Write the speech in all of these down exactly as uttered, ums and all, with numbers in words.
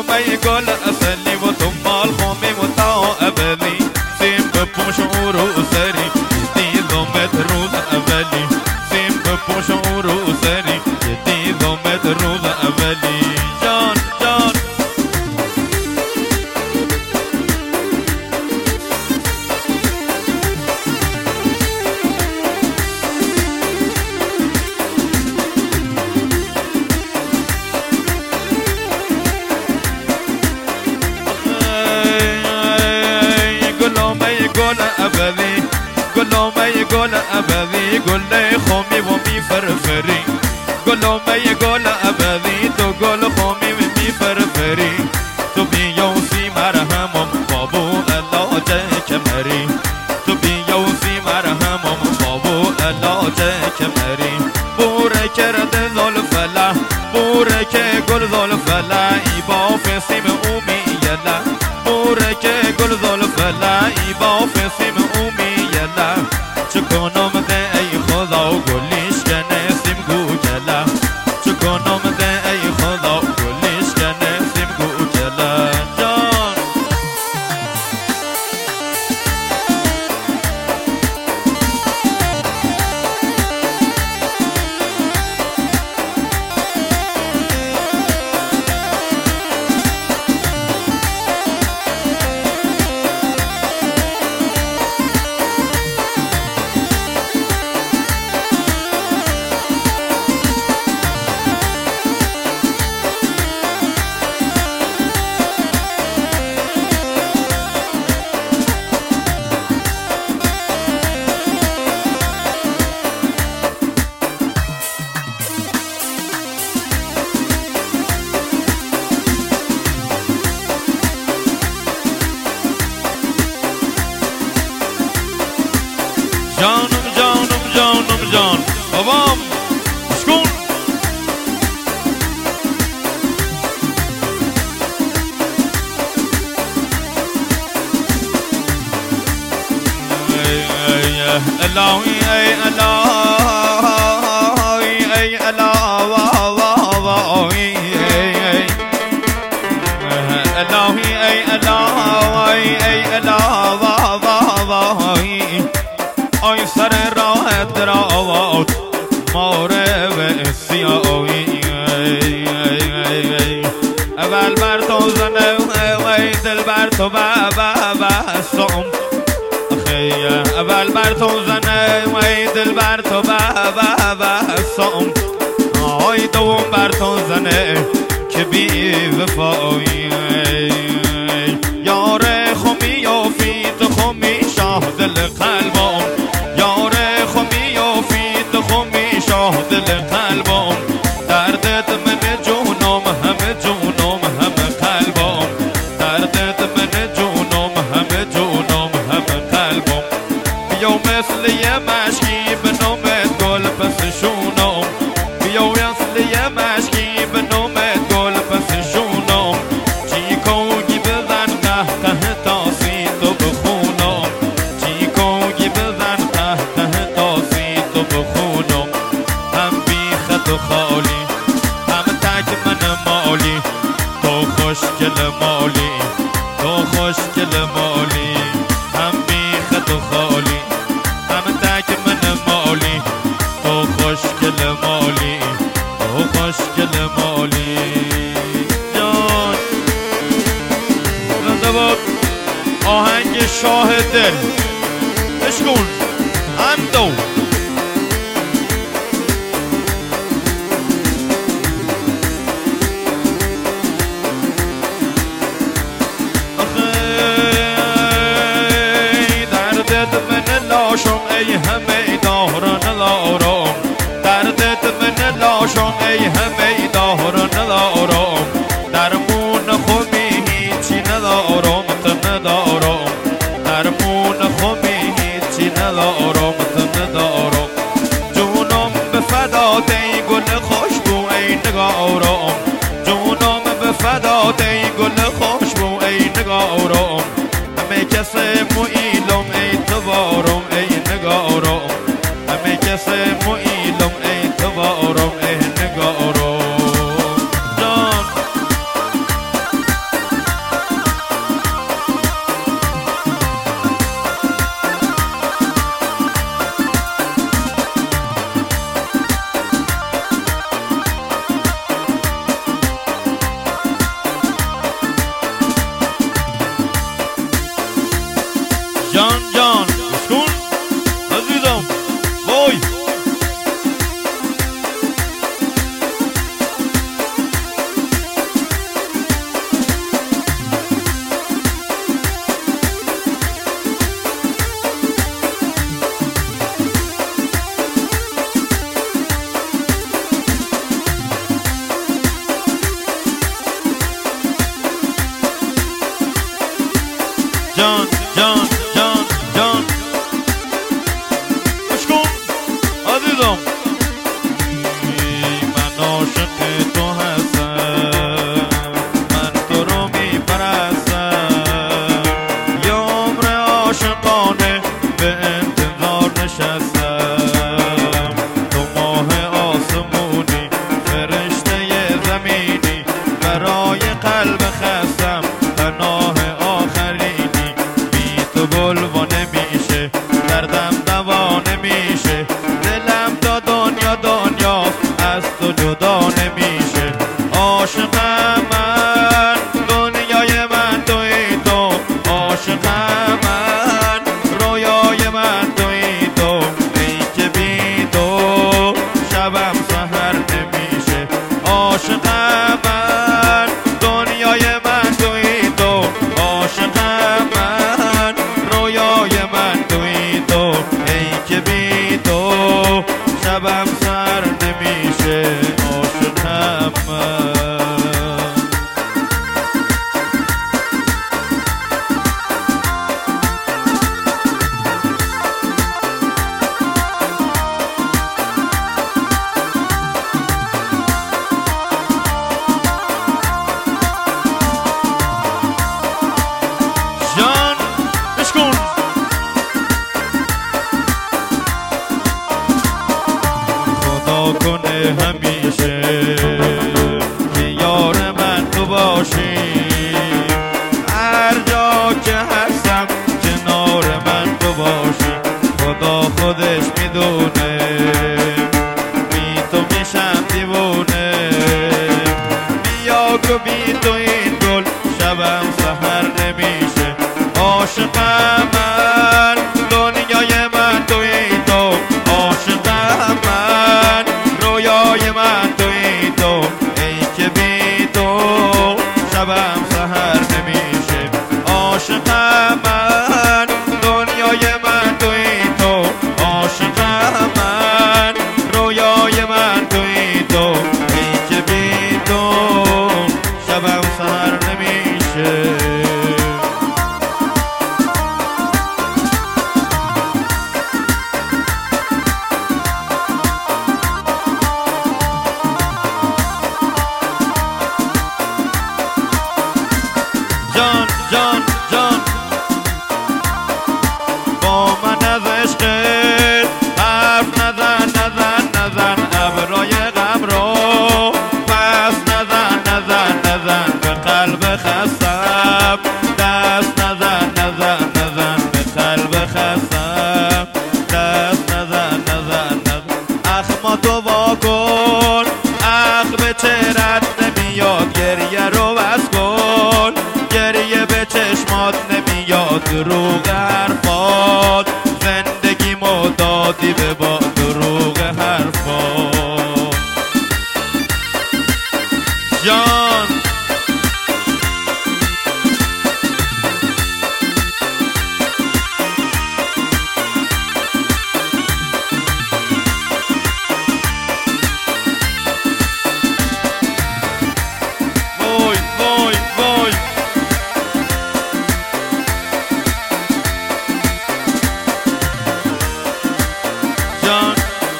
گلومه گل اصلی و دنبال خومی و تا ابدی سیم بپوش و رو سری دیدمت روز اولی سیم بپوش و رو سری دیدمت روز اولی جان جان گل ابدی گلومه گل ابدی گل خومی و می فرفری گلومه گل ابدی تو گل خومی و می فرفری تو بیوسی مرهمم بابو علاج کمری تو بیوسی مرهمم بابو علاج کمری بوره کرده زلفله بوره که گل زلفله ای با فسیم اومی یله بوره که گل زلفله ای با فسیم اومی یله چکنم ده ای خدا و گلیش کنه سیم گوگله چکنم ده ای خدا و گلیش کنه سیم گوگله جان جانم جانم جانم جان بابام شکون الهی ای الهی ای الهی الهی ای الهی ای الهی آی سر راحت دراوات ماره و سیاهی اول بر تو زنه وی دل بر تو بستم اول بر تو زنه وی دل بر تو بستم آی دوم بر تو زنه که بی وفایی یار خمی و فیت خمی شاه دل قلبم یار خمی و فیت خمی شاه دل قلبم دردت من جونم همه جونم همه قلبم دردت من جونم همه جونم همه قلبم بیو مثل یه مشکی به نومت گل پس شونم بیو مثل یه مشکی به نومت گل پس شونم چی کوگی بزن قه قه تاسی تو بخونم چی کوگی بزن قه قه تاسی تو بخونم هم بی خط و خالی هم تک من مالی تو خوشگل مالی تو خوشگل مالی هم بی خط و خالی هم تک من مالی تو خوشگل مالی تو خوشگل مالی جان زنده باد آهنگ شاه دل اشکون اندو دردت من لاشم ای همه داران لارم دردت من لاشم ای همه داران لارم درمون خوبی هیچی ندارم تو ندارم درمون خوبی هیچی ندارم تو ندارم جونم به فدات ای گل خوشبو ای نگارم جونم به فدات ای گل خوشبو ای نگارم همه کسی مویلم ای توارم ای نگارم همه کسی مویلم ای توارم ای نگارم جان جان جان بسکن عزیزم وای جان جان جان جان بسکن عزیزم من عاشق تو هستم من تو رو میپرستم یه عمر عاشقانه به انتظار نشستم تو ماه آسمونی فرشته زمینی برای قلب خستم پناه آخرینی بی تو گلوا نمیشه دردم دوا نمیشه دلم تا دنیا دنیا از تو جدا نمیشه عاشقم من دنیای من توی تو عاشقم من رویای من توی تو ای که بی تو شبم سحر نمیشه عاشقم من دنیای من توی تو عاشقم من رویای من توی تو ای که بی تو شبم سر نمیشه عاشقم من جان بسکن خدا کنه همیشه که یار من تو باشی هر جا که هستم کنار من تو باشی خدا خودش میدونه بی تو میشم دیوونه بیا که بی تو این گل شبم سحر نمیشه عاشقم من دنیای من توی تو عاشقم من رویای من توی تو ای که بی تو شبم سحر نمیشه عاشقم من دنیای من توی تو عاشقم من رویای من توی تو ای که بی تو شبم سحر نمیشه جان جان جان با من از عشقت حرف نزن نزن نزن ابرای غم رو پس نزن نزن نزن به قلب خستم دست نزن نزن نزن به قلب خستم دست نزن نزن نزن اخ ما تو وا کن اخ به چهرت نمیاد گریه رو بس کن گریه به چشمات نمیاد دروغ حرفات زندگی مو دادی به با دروغ حرفات جان وای وای وای جان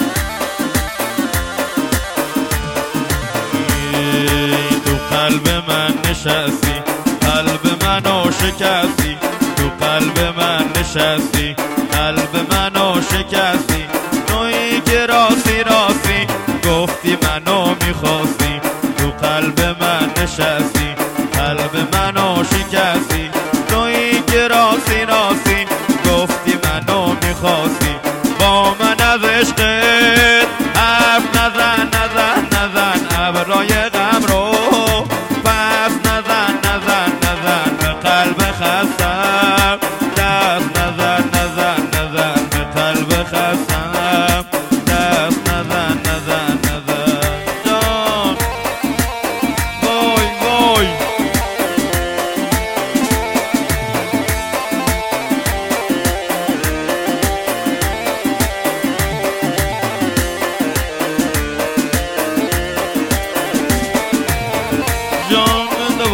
تو قلب من نشستی قلب منو شکستی تو قلب من نشستی قلب منو شکستی تویی که راستی راستی گفتی منو میخواستی تو قلب من نشستی قلب منو شکستی تویی که راستی راستی گفتی منو میخواستی با من از عشقت حرف نزن نزن نزن ابرای غم رو پس نزن نزن نزن به قلب خستم دست نزن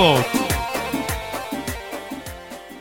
بود.